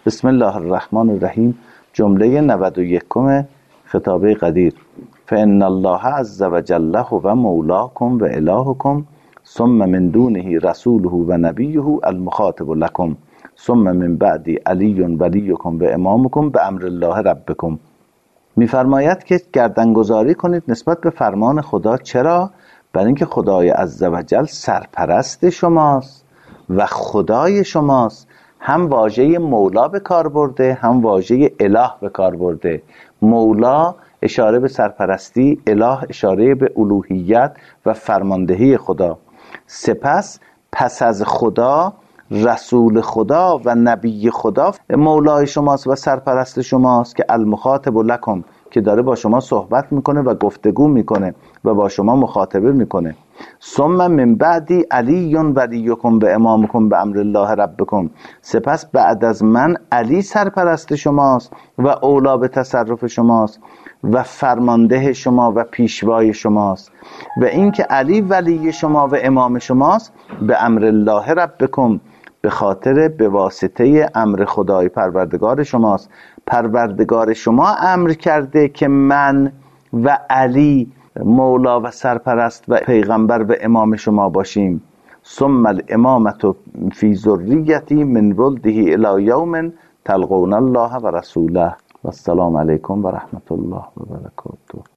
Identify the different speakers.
Speaker 1: بسم الله الرحمن الرحیم. جمله 91 خطابه قدیر. فإن الله عز وجل هو مولاكم و الهكم ثم من دونه رسوله و نبیه المخاطب لكم ثم من بعد علی ولیکم و امامکم به امر الله ربکم. میفرماید که گردنگذاری کنید نسبت به فرمان خدا. چرا؟ برای اینکه خدای عز وجل سرپرست شماست و خدای شماست. هم واژه مولا به کار برده، هم واژه اله به کار برده. مولا اشاره به سرپرستی، اله اشاره به الوهیت و فرماندهی خدا. سپس پس از خدا رسول خدا و نبی خدا مولای شماست و سرپرست شماست که المخاطب لکم، که داره با شما صحبت میکنه و گفتگو میکنه و با شما مخاطبه میکنه. ثم من بعدی علی ولیکم به امامکم به امر الله ربکم. سپس بعد از من علی سرپرست شماست و اولا به تصرف شماست و فرمانده شما و پیشوای شماست. و اینکه علی ولی شما و امام شماست به امر الله ربکم، به خاطر به واسطه امر خدای پروردگار شماست. پروردگار شما امر کرده که من و علی مولا و سرپرست و پیغمبر و امام شما باشیم. ثم الامامت فی ذریتی من ولده الی یوم تلقون الله و رسوله. و السلام علیکم و رحمت الله و برکاته.